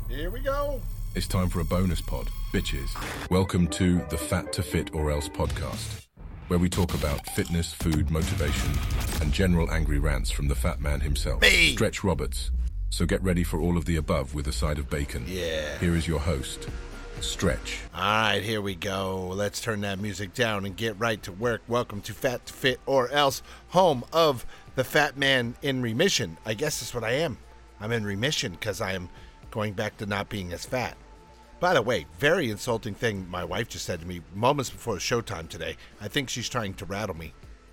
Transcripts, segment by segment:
Here we go. It's time for a bonus pod, bitches. Welcome to the Fat to Fit or Else podcast, where we talk about fitness, food, motivation, and general angry rants from the fat man himself, Me. Stretch Roberts. So get ready for all of the above with a side of bacon. Yeah. Here is your host, Stretch. All right, here we go. Let's turn that music down and get right to work. Welcome to Fat to Fit or Else, home of the fat man in remission. I guess that's what I am. I'm in remission because I am going back to not being as fat. By the way, very insulting thing my wife just said to me moments before showtime today. I think she's trying to rattle me.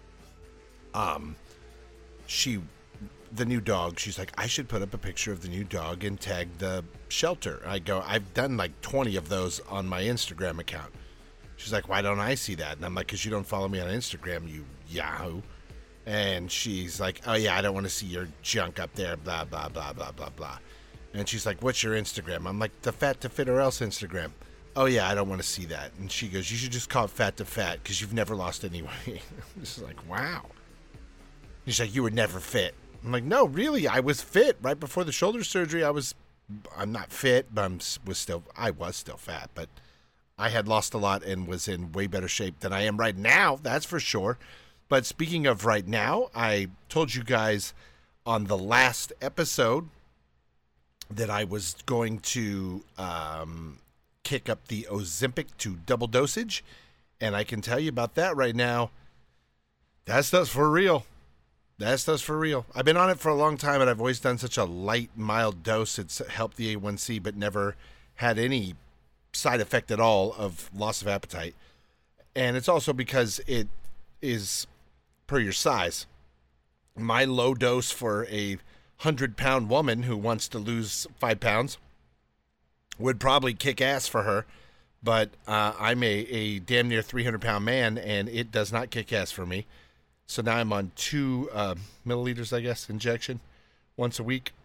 The new dog, she's like, I should put up a picture of the new dog and tag the shelter. I go, I've done like 20 of those on my Instagram account. She's like, why don't I see that? And I'm like, because you don't follow me on Instagram, you yahoo. And she's like, oh yeah, I don't want to see your junk up there, blah, blah, blah, blah, blah, blah. And she's like, what's your Instagram? I'm like, the Fat to Fit or Else Instagram. Oh yeah, I don't want to see that. And she goes, you should just call it Fat to Fat because you've never lost any weight. This is like, wow. She's like, you were never fit. I'm like, no, really, I was fit right before the shoulder surgery. I'm not fit, but I was still fat, but I had lost a lot and was in way better shape than I am right now. That's for sure. But speaking of right now, I told you guys on the last episode that I was going to kick up the Ozempic to double dosage, and I can tell you about that right now. That stuff's for real. That stuff's for real. I've been on it for a long time, and I've always done such a light, mild dose. It's helped the A1C, but never had any side effect at all of loss of appetite. And it's also because it is per your size. My low dose for a 100-pound woman who wants to lose 5 pounds would probably kick ass for her, but I'm a damn near 300-pound man, and it does not kick ass for me. So now I'm on 2 milliliters, I guess, injection once a week.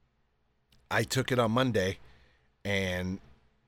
I took it on Monday, and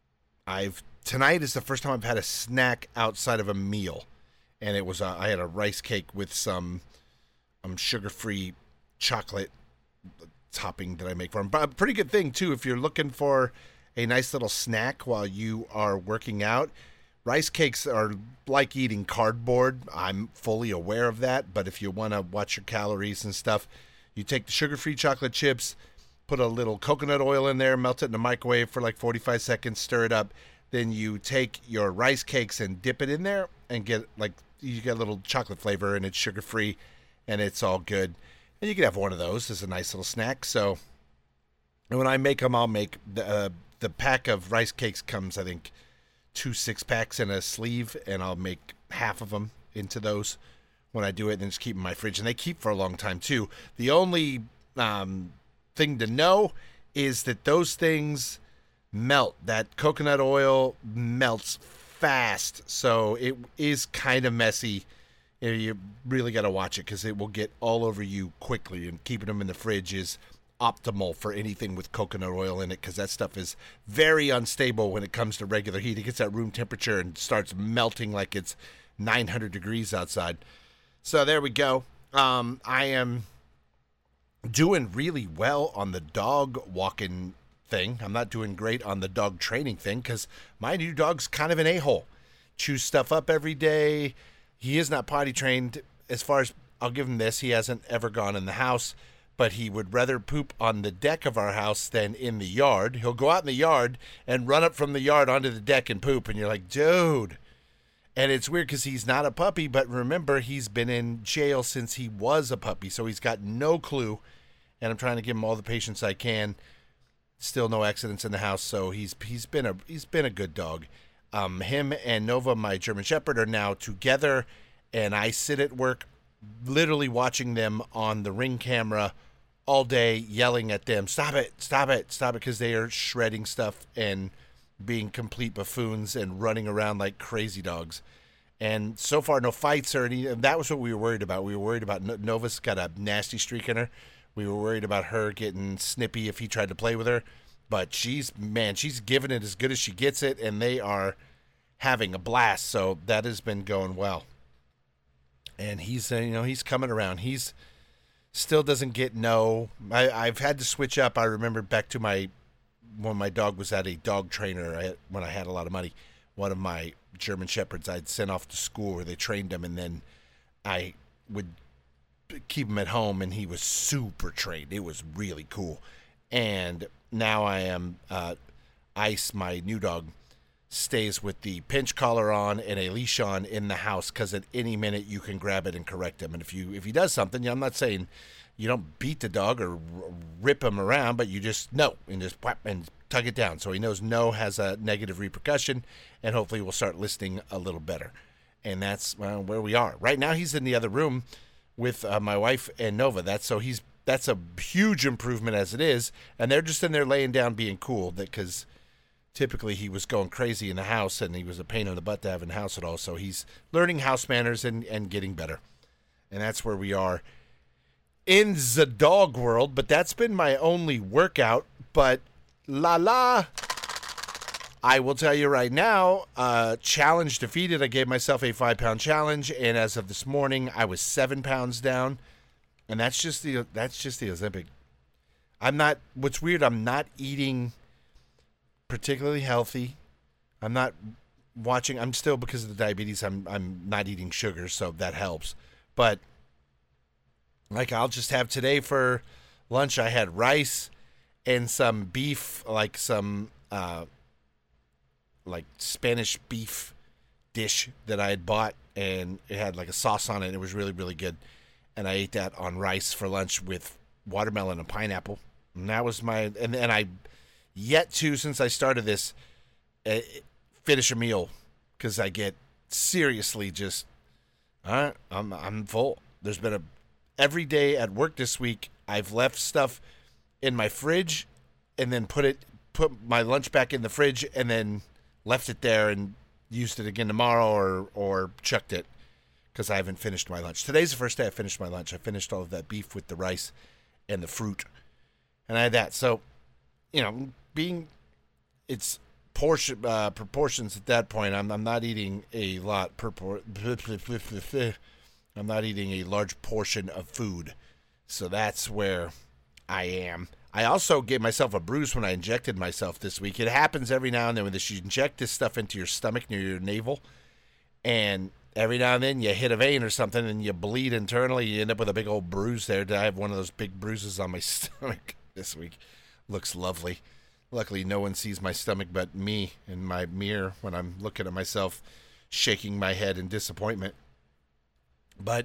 tonight is the first time I've had a snack outside of a meal, and it was I had a rice cake with some sugar-free chocolate topping that I make for them. But a pretty good thing too if you're looking for a nice little snack while you are working out. Rice cakes are like eating cardboard. I'm fully aware of that, but if you want to watch your calories and stuff, you take the sugar-free chocolate chips, put a little coconut oil in there, melt it in the microwave for like 45 seconds, stir it up. Then you take your rice cakes and dip it in there and you get a little chocolate flavor, and it's sugar-free and it's all good. And you can have one of those as a nice little snack. So when I make them, I'll make the pack of rice cakes comes, I think, 2 6-packs in a sleeve, and I'll make half of them into those when I do it, and then just keep them in my fridge. And they keep for a long time too. The only thing to know is that those things melt. That coconut oil melts fast, so it is kind of messy. You really got to watch it because it will get all over you quickly, and keeping them in the fridge is optimal for anything with coconut oil in it because that stuff is very unstable when it comes to regular heat. It gets at room temperature and starts melting like it's 900 degrees outside. So there we go. I am doing really well on the dog walking thing. I'm not doing great on the dog training thing because my new dog's kind of an a-hole. Chews stuff up every day. He is not potty trained. As far as, I'll give him this, he hasn't ever gone in the house, but he would rather poop on the deck of our house than in the yard. He'll go out in the yard and run up from the yard onto the deck and poop, and you're like, dude. And it's weird because he's not a puppy, but remember, he's been in jail since he was a puppy, so he's got no clue, and I'm trying to give him all the patience I can. Still no accidents in the house, so he's been a good dog. Him and Nova, my German Shepherd, are now together, and I sit at work literally watching them on the Ring camera all day, yelling at them, stop it, because they are shredding stuff and being complete buffoons and running around like crazy dogs. And so far, no fights or any. That was what we were worried about. We were worried about Nova's got a nasty streak in her. We were worried about her getting snippy if he tried to play with her. But she's giving it as good as she gets it, and they are having a blast. So that has been going well. And he's coming around. He's still doesn't get no. I've had to switch up. I remember back to my when my dog was at a dog trainer, when I had a lot of money, one of my German Shepherds I'd sent off to school where they trained him, and then I would keep him at home, and he was super trained. It was really cool. And now I am Ice, my new dog, stays with the pinch collar on and a leash on in the house, because at any minute you can grab it and correct him. And if he does something, I'm not saying you don't beat the dog or rip him around, but you just no and just whap and tug it down, so he knows no has a negative repercussion, and hopefully we'll start listening a little better. And that's where we are right now. He's in the other room with my wife and Nova. That's a huge improvement as it is, and they're just in there laying down being cool, because typically he was going crazy in the house, and he was a pain in the butt to have in the house at all. So he's learning house manners and getting better, and that's where we are in the dog world. But that's been my only workout. But I will tell you right now, challenge defeated. I gave myself a 5-pound challenge, and as of this morning, I was 7 pounds down, and that's just the Ozempic. What's weird, I'm not eating particularly healthy. I'm not watching. I'm still, because of the diabetes, I'm not eating sugar, so that helps. But like, I'll just have today for lunch, I had rice and some beef, like some like Spanish beef dish that I had bought, and it had like a sauce on it. It was really, really good. And I ate that on rice for lunch with watermelon and pineapple. And that was my, and I yet to, since I started this, finish a meal, because I get seriously just, all right, I'm full. There's been every day at work this week, I've left stuff in my fridge and then put my lunch back in the fridge and then left it there and used it again tomorrow, or chucked it, because I haven't finished my lunch. Today's the first day I finished my lunch. I finished all of that beef with the rice and the fruit, and I had that. So, it's proportions at that point. I'm not eating a lot I'm not eating a large portion of food. So that's where I am. I also gave myself a bruise when I injected myself this week. It happens every now and then when you inject this stuff into your stomach near your navel, and every now and then you hit a vein or something and you bleed internally. You end up with a big old bruise there. I have one of those big bruises on my stomach this week. Looks lovely. Luckily, no one sees my stomach but me in my mirror when I'm looking at myself, shaking my head in disappointment. But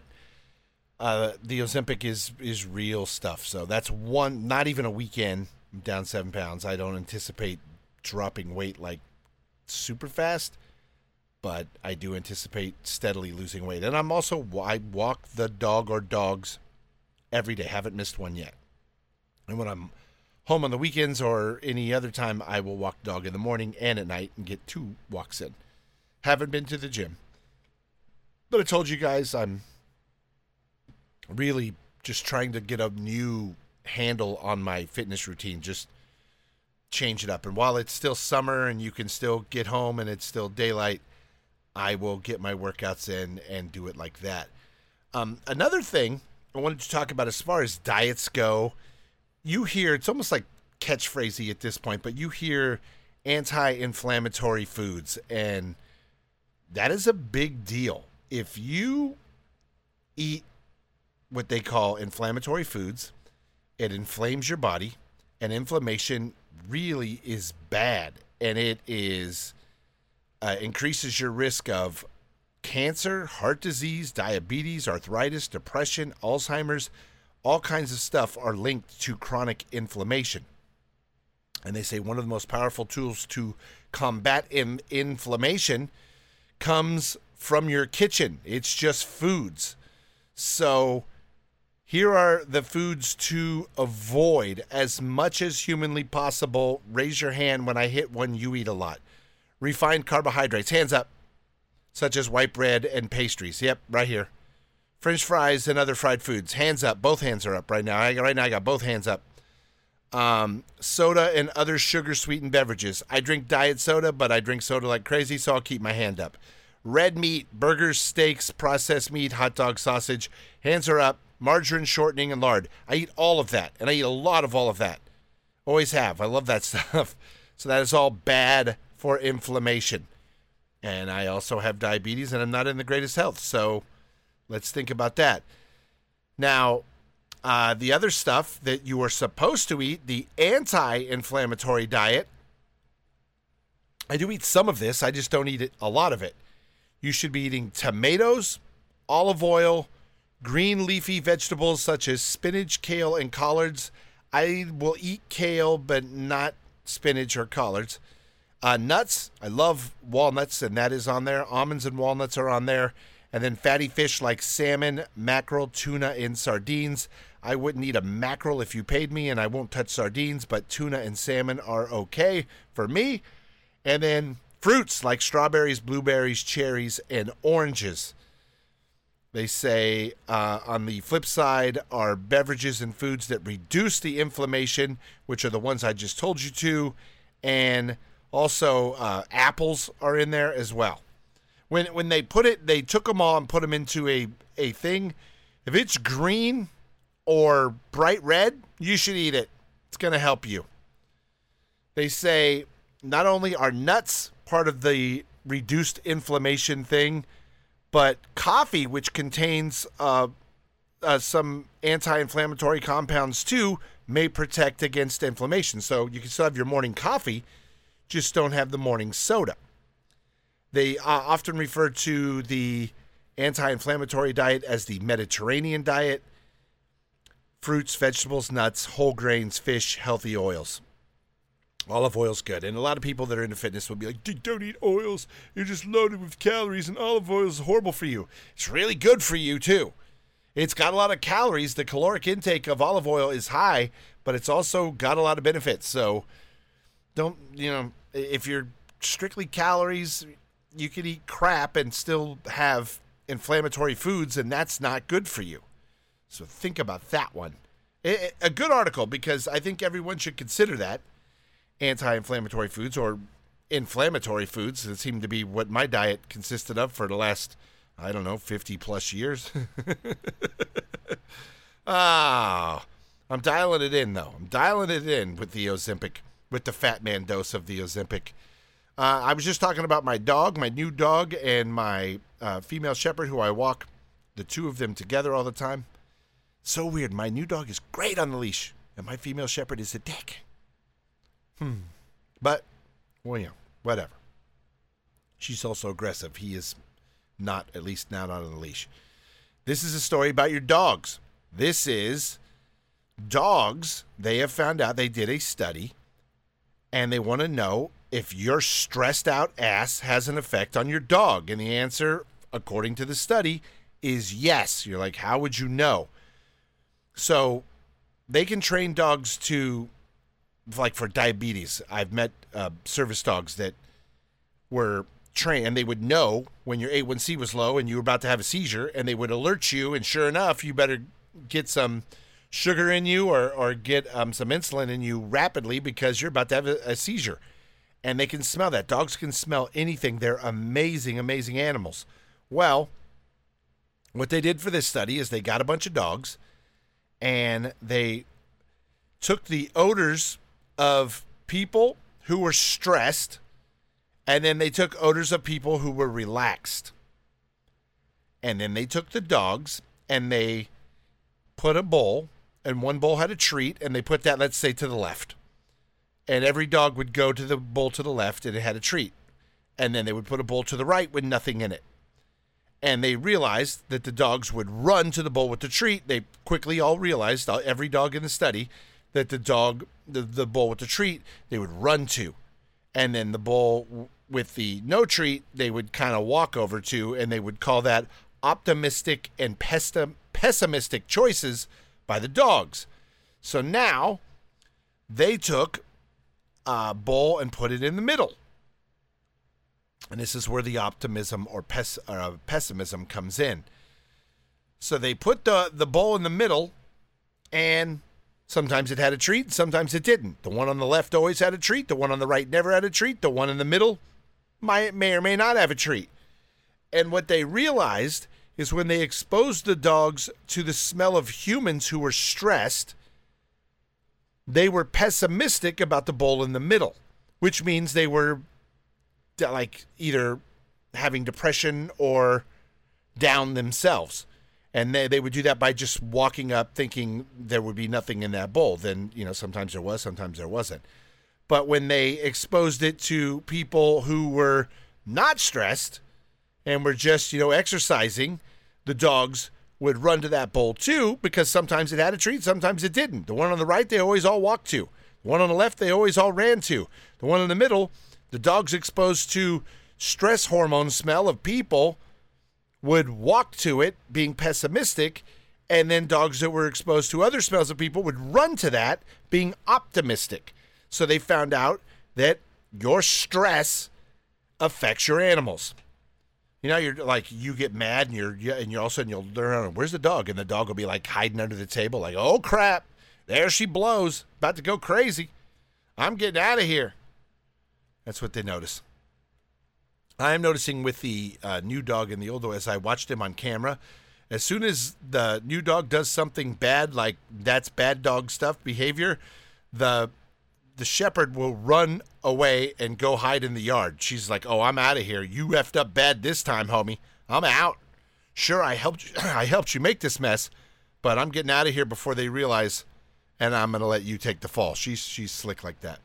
the Ozempic is real stuff. So that's not even a weekend. I'm down 7 pounds. I don't anticipate dropping weight like super fast, but I do anticipate steadily losing weight. And I walk the dog or dogs every day. Haven't missed one yet. And when I'm home on the weekends or any other time, I will walk the dog in the morning and at night and get 2 walks in. Haven't been to the gym. But I told you guys I'm really just trying to get a new handle on my fitness routine. Just change it up. And while it's still summer and you can still get home and it's still daylight, I will get my workouts in and do it like that. Another thing I wanted to talk about as far as diets go, you hear, it's almost like catchphrasey at this point, but you hear anti-inflammatory foods, and that is a big deal. If you eat what they call inflammatory foods, it inflames your body, and inflammation really is bad, and it is increases your risk of cancer, heart disease, diabetes, arthritis, depression, Alzheimer's. All kinds of stuff are linked to chronic inflammation. And they say one of the most powerful tools to combat inflammation comes from your kitchen. It's just foods. So here are the foods to avoid as much as humanly possible. Raise your hand when I hit one you eat a lot. Refined carbohydrates, hands up, such as white bread and pastries. Yep, right here. French fries and other fried foods. Hands up. Both hands are up right now. I got both hands up. Soda and other sugar-sweetened beverages. I drink diet soda, but I drink soda like crazy, so I'll keep my hand up. Red meat, burgers, steaks, processed meat, hot dog, sausage. Hands are up. Margarine, shortening, and lard. I eat all of that, and I eat a lot of all of that. Always have. I love that stuff. So that is all bad for inflammation. And I also have diabetes and I'm not in the greatest health. So let's think about that. Now, the other stuff that you are supposed to eat, the anti-inflammatory diet, I do eat some of this. I just don't eat a lot of it. You should be eating tomatoes, olive oil, green leafy vegetables such as spinach, kale, and collards. I will eat kale, but not spinach or collards. Nuts. I love walnuts, and that is on there. Almonds and walnuts are on there. And then fatty fish like salmon, mackerel, tuna, and sardines. I wouldn't eat a mackerel if you paid me, and I won't touch sardines, but tuna and salmon are okay for me. And then fruits like strawberries, blueberries, cherries, and oranges. They say on the flip side are beverages and foods that reduce the inflammation, which are the ones I just told you to. And also apples are in there as well. When they took them all and put them into a thing. If it's green or bright red, you should eat it. It's going to help you. They say not only are nuts part of the reduced inflammation thing, but coffee, which contains some anti-inflammatory compounds too, may protect against inflammation. So you can still have your morning coffee, just don't have the morning soda. They often refer to the anti-inflammatory diet as the Mediterranean diet. Fruits, vegetables, nuts, whole grains, fish, healthy oils. Olive oil's good. And a lot of people that are into fitness will be like, don't eat oils. You're just loaded with calories and olive oil is horrible for you. It's really good for you too. It's got a lot of calories. The caloric intake of olive oil is high, but it's also got a lot of benefits. So if you're strictly calories, you could eat crap and still have inflammatory foods, and that's not good for you. So think about that one. A good article, because I think everyone should consider that. Anti-inflammatory foods or inflammatory foods that seem to be what my diet consisted of for the last, 50 plus years. I'm dialing it in, though. I'm dialing it in with the Ozempic, with the Fat Man dose of the Ozempic. I was just talking about my dog, my new dog, and my female shepherd, who I walk the two of them together all the time. So weird. My new dog is great on the leash, and my female shepherd is a dick. But, whatever. She's also aggressive. He is not, at least not on the leash. This is a story about your dogs. This is dogs. They have found out, they did a study, and they want to know if your stressed out ass has an effect on your dog. And the answer, according to the study, is yes. You're like, how would you know? So they can train dogs to, like for diabetes. I've met service dogs that were trained, and they would know when your A1C was low and you were about to have a seizure, and they would alert you, and sure enough, you better get some sugar in you or get some insulin in you rapidly because you're about to have a seizure. And they can smell that. Dogs can smell anything. They're amazing, amazing animals. Well, what they did for this study is they got a bunch of dogs, and they took the odors of people who were stressed, and then they took odors of people who were relaxed. And then they took the dogs, and they put a bowl, and one bowl had a treat, and they put that, let's say, to the left. And every dog would go to the bowl to the left, and it had a treat. And then they would put a bowl to the right with nothing in it. And they realized that the dogs would run to the bowl with the treat. They quickly all realized, every dog in the study, that the bowl with the treat, they would run to. And then the bowl with the no treat, they would kind of walk over to, and they would call that optimistic and pessimistic choices by the dogs. So now they took a bowl and put it in the middle. And this is where the optimism or pessimism comes in. So they put the bowl in the middle, and sometimes it had a treat, sometimes it didn't. The one on the left always had a treat. The one on the right never had a treat. The one in the middle may or may not have a treat. And what they realized is when they exposed the dogs to the smell of humans who were stressed, they were pessimistic about the bowl in the middle, which means they were like either having depression or down themselves. And they would do that by just walking up thinking there would be nothing in that bowl. Then, sometimes there was, sometimes there wasn't. But when they exposed it to people who were not stressed and were just, exercising, the dogs would run to that bowl too, because sometimes it had a treat, sometimes it didn't. The one on the right, they always all walked to. The one on the left, they always all ran to. The one in the middle, the dogs exposed to stress hormone smell of people would walk to it being pessimistic, and then dogs that were exposed to other smells of people would run to that being optimistic. So they found out that your stress affects your animals. You're like, you get mad and you're all of a sudden you'll turn around, where's the dog? And the dog will be like hiding under the table like, oh crap, there she blows, about to go crazy. I'm getting out of here. That's what they notice. I'm noticing with the new dog and the old dog, as I watched him on camera, as soon as the new dog does something bad, like that's bad dog stuff, behavior, the shepherd will run away and go hide in the yard. She's like, oh, I'm out of here. You effed up bad this time, homie. I'm out. Sure, I helped you make this mess, but I'm getting out of here before they realize, and I'm going to let you take the fall. She's slick like that.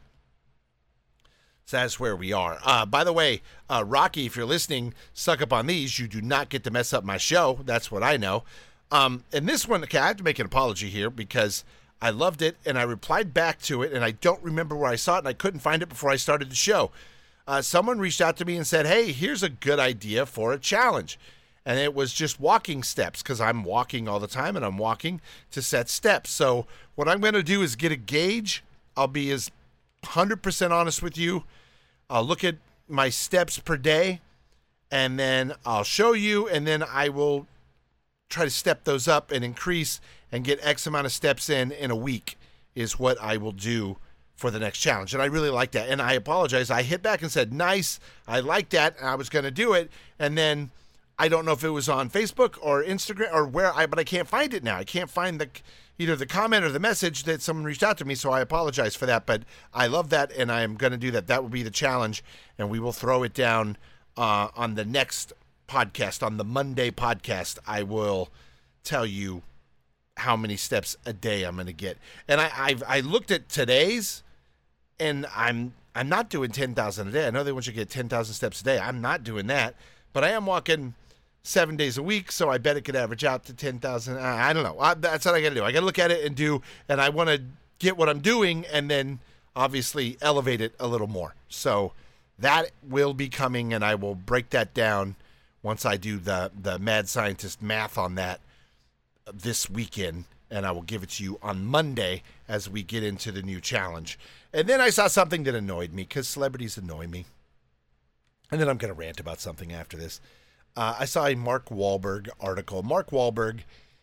So that's where we are. By the way, Rocky, if you're listening, suck up on these. You do not get to mess up my show. That's what I know. And this one, okay, I have to make an apology here because I loved it, and I replied back to it, and I don't remember where I saw it, and I couldn't find it before I started the show. Someone reached out to me and said, hey, here's a good idea for a challenge. And it was just walking steps, because I'm walking all the time, and I'm walking to set steps. So what I'm going to do is get a gauge. I'll be as 100% honest with you. I'll look at my steps per day, and then I'll show you, and then I will try to step those up and increase and get X amount of steps in a week is what I will do for the next challenge. And I really like that. And I apologize. I hit back and said, nice. I like that. And I was going to do it. And then I don't know if it was on Facebook or Instagram or but I can't find it now. I can't find either the comment or the message that someone reached out to me. So I apologize for that, but I love that. And I am going to do that. That will be the challenge. And we will throw it down on the next podcast, on the Monday podcast. I will tell you how many steps a day I'm going to get. And I looked at today's, and I'm not doing 10,000 a day. I know they want you to get 10,000 steps a day. I'm not doing that, but I am walking 7 days a week, so I bet it could average out to 10,000. I don't know. That's what I got to do. I got to look at it and I want to get what I'm doing and then obviously elevate it a little more. So that will be coming, and I will break that down once I do the mad scientist math on that this weekend, and I will give it to you on Monday as we get into the new challenge. And then I saw something that annoyed me, because celebrities annoy me. And then I'm going to rant about something after this. I saw a Mark Wahlberg article. Mark Wahlberg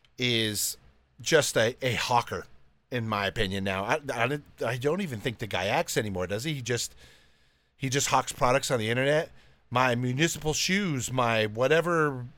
is just a hawker, in my opinion now. I don't even think the guy acts anymore, does he? He just hawks products on the internet. My municipal shoes, my whatever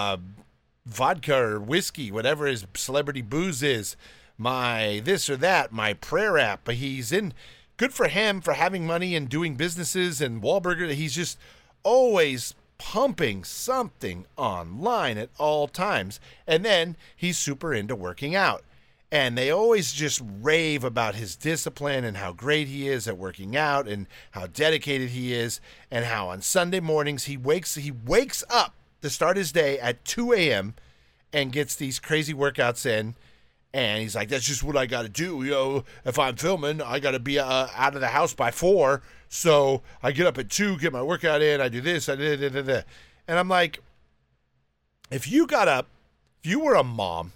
vodka or whiskey, whatever his celebrity booze is, my this or that, my prayer app. But he's in, good for him for having money and doing businesses. And Wahlberg, he's just always pumping something online at all times. And then he's super into working out. And they always just rave about his discipline and how great he is at working out and how dedicated he is, and how on Sunday mornings he wakes up to start his day at 2 a.m. and gets these crazy workouts in. And he's like, that's just what I got to do. If I'm filming, I got to be out of the house by 4. So I get up at 2, get my workout in. I do this, I do that. And I'm like, if you were a mom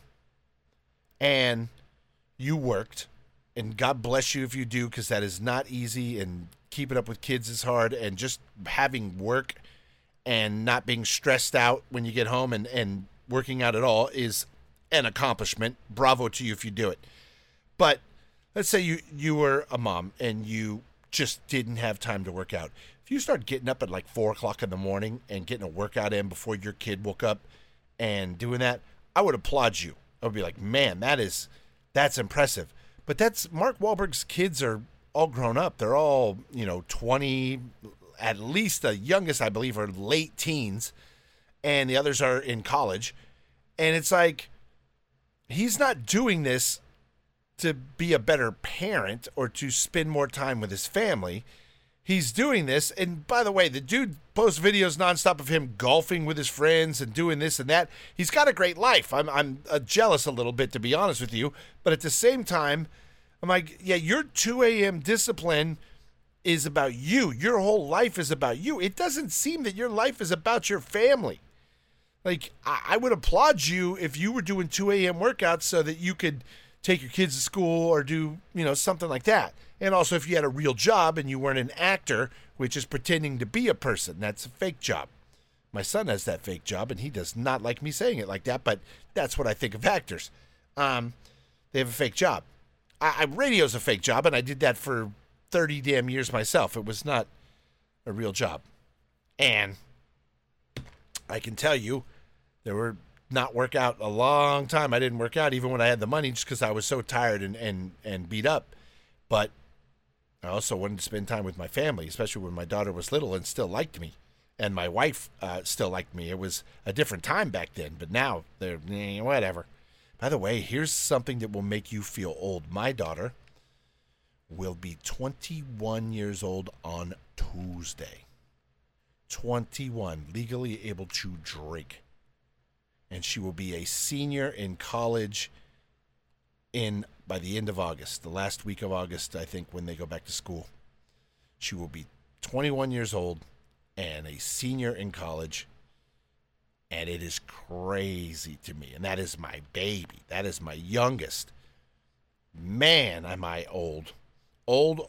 and you worked, and God bless you if you do, because that is not easy, and keeping up with kids is hard, and just having work and not being stressed out when you get home and working out at all is an accomplishment. Bravo to you if you do it. But let's say you were a mom and you just didn't have time to work out. If you start getting up at like 4 o'clock in the morning and getting a workout in before your kid woke up and doing that, I would applaud you. I would be like, man, that's impressive. But that's Mark Wahlberg's kids are all grown up. They're all, 20, at least the youngest, I believe, are late teens, and the others are in college. And it's like, he's not doing this to be a better parent or to spend more time with his family. He's doing this, and by the way, the dude posts videos nonstop of him golfing with his friends and doing this and that. He's got a great life. I'm jealous a little bit, to be honest with you, but at the same time, I'm like, yeah, your 2 a.m. discipline is about you. Your whole life is about you. It doesn't seem that your life is about your family. Like, I would applaud you if you were doing 2 a.m. workouts so that you could take your kids to school or do, something like that. And also if you had a real job and you weren't an actor, which is pretending to be a person. That's a fake job. My son has that fake job, and he does not like me saying it like that, but that's what I think of actors. They have a fake job. Radio's a fake job, and I did that for 30 damn years myself. It was not a real job. And I can tell you, there were not work out a long time. I didn't work out even when I had the money just because I was so tired and beat up. But I also wanted to spend time with my family, especially when my daughter was little and still liked me. And my wife still liked me. It was a different time back then, but now they're whatever. By the way, here's something that will make you feel old. My daughter will be 21 years old on Tuesday. 21, legally able to drink. And she will be a senior in college by the end of August, the last week of August, I think, when they go back to school. She will be 21 years old and a senior in college. And it is crazy to me. And that is my baby. That is my youngest. Man, am I old. Old.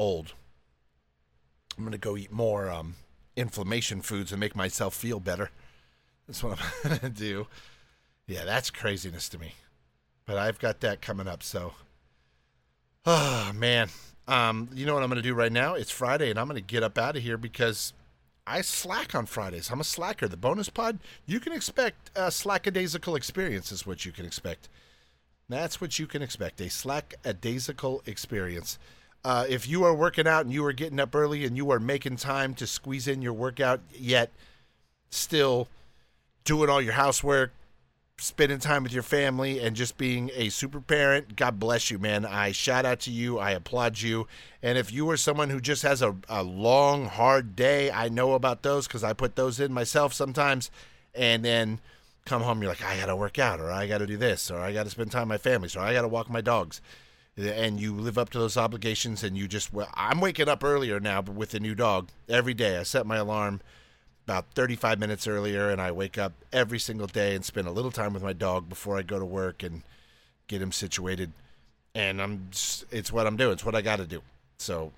I'm going to go eat more inflammation foods and make myself feel better. That's what I'm going to do. Yeah, that's craziness to me. But I've got that coming up, so. Oh, man. You know what I'm going to do right now? It's Friday, and I'm going to get up out of here because I slack on Fridays. I'm a slacker. The bonus pod, you can expect a slackadaisical experience is what you can expect. That's what you can expect, a slackadaisical experience. If you are working out and you are getting up early and you are making time to squeeze in your workout, yet still doing all your housework, spending time with your family, and just being a super parent, God bless you, man. I shout out to you. I applaud you. And if you are someone who just has a long, hard day, I know about those because I put those in myself sometimes. And then come home, you're like, I got to work out, or I got to do this, or I got to spend time with my family, or I got to walk my dogs. And you live up to those obligations, and you just, I'm waking up earlier now but with a new dog every day. I set my alarm about 35 minutes earlier, and I wake up every single day and spend a little time with my dog before I go to work and get him situated. And it's what I'm doing. It's what I got to do. So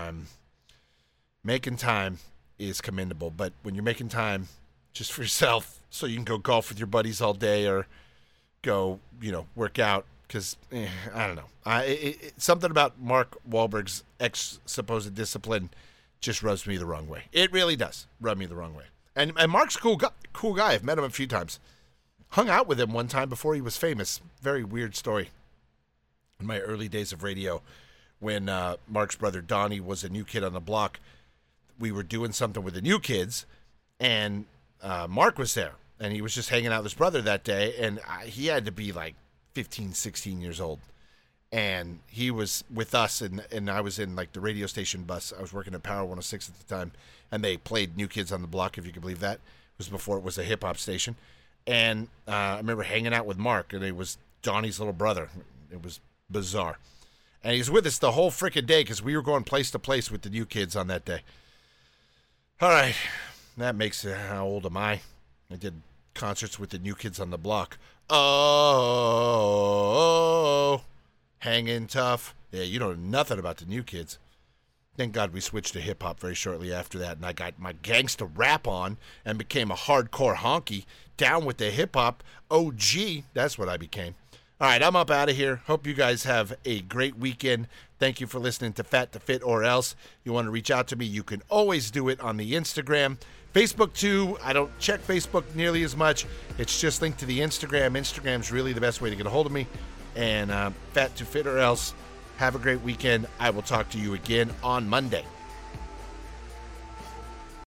making time is commendable. But when you're making time just for yourself so you can go golf with your buddies all day or go, work out, because I don't know. Something about Mark Wahlberg's supposed discipline just rubs me the wrong way. It really does rub me the wrong way. And Mark's a cool guy. I've met him a few times. Hung out with him one time before he was famous. Very weird story. In my early days of radio, when Mark's brother Donnie was a new kid on the block, we were doing something with the new kids, and Mark was there. And he was just hanging out with his brother that day, and he had to be like 15, 16 years old. And he was with us, and I was in like the radio station bus. I was working at Power 106 at the time, and they played New Kids on the Block, if you could believe that. It was before it was a hip-hop station. And I remember hanging out with Mark, and it was Donnie's little brother. It was bizarre. And he was with us the whole freaking day because we were going place to place with the New Kids on that day. All right, that makes it, how old am I? I did concerts with the New Kids on the Block. Oh. Hanging tough. Yeah, you know nothing about the New Kids. Thank God we switched to hip-hop very shortly after that, and I got my gangsta rap on and became a hardcore honky. Down with the hip-hop. OG, that's what I became. All right, I'm up out of here. Hope you guys have a great weekend. Thank you for listening to Fat to Fit or Else. You want to reach out to me, you can always do it on the Instagram. Facebook, too. I don't check Facebook nearly as much. It's just linked to the Instagram. Instagram's really the best way to get a hold of me. And Fat to Fit or Else Have a great weekend. I will talk to you again on Monday.